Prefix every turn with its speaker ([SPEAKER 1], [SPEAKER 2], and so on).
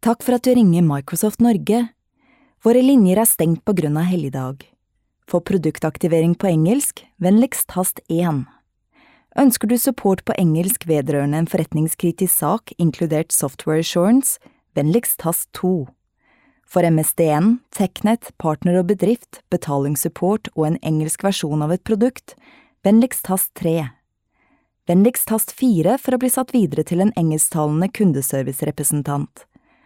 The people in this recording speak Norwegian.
[SPEAKER 1] Takk for at du ringer Microsoft Norge. Våre linjer stengt på grunn av helligdag. For produktaktivering på engelsk, vennligst tast 1. Ønsker du support på engelsk vedrørende en forretningskritisk sak, inkludert software assurance, vennligst tast 2. For MSDN, TechNet, partner og bedrift, betalingssupport og en engelsk versjon av et produkt, vennligst tast 3. Vennligst tast 4 for å bli satt videre til en engelsktalende kundeservicerepresentant.